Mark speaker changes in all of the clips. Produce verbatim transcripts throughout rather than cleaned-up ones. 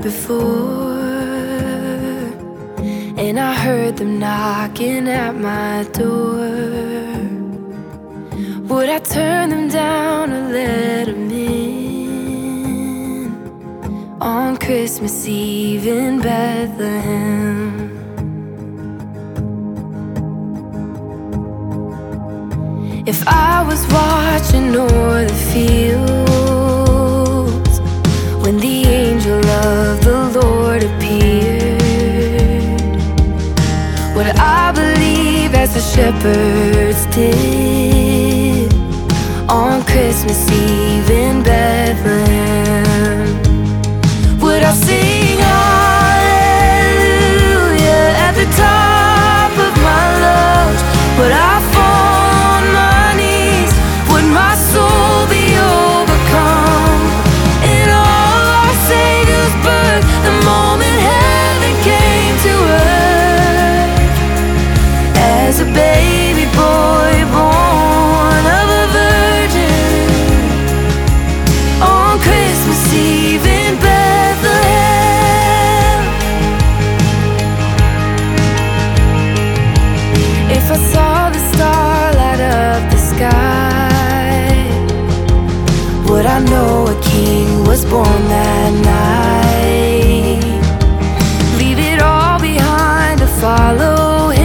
Speaker 1: before, and I heard them knocking at my door. Would I turn them down or let them in on Christmas Eve in Bethlehem? If I was watching o'er the fields when the angel of the Lord appeared, would I believe as the shepherds did on Christmas Eve in Bethlehem? Would I sing hallelujah at the top of my lungs? Would I a baby boy born of a virgin on Christmas Eve in Bethlehem? If I saw the star light up the sky, would I know a king was born that night? Leave it all behind to follow him.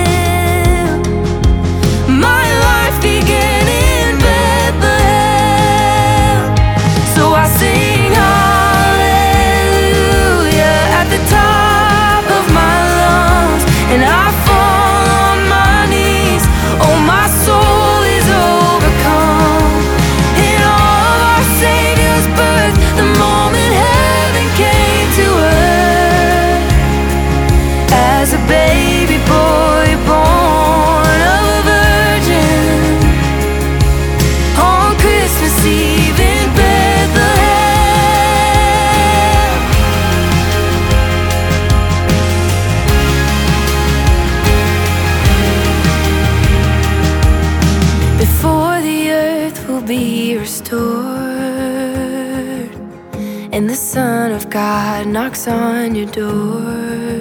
Speaker 1: Be restored, and the Son of God knocks on your door.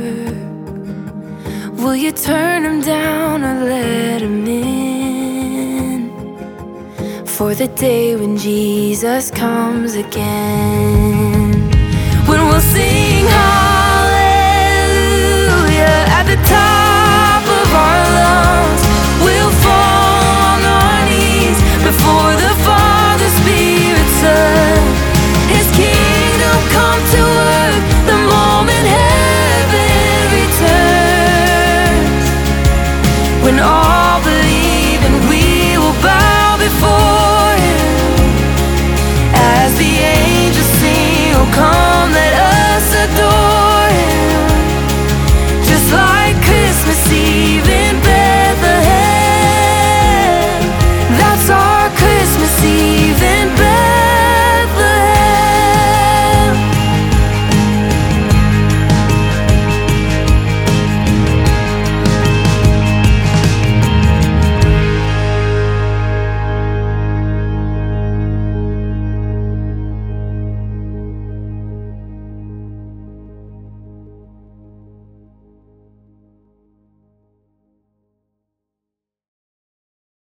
Speaker 1: Will you turn him down or let him in for the day when Jesus comes again? When we'll sing hallelujah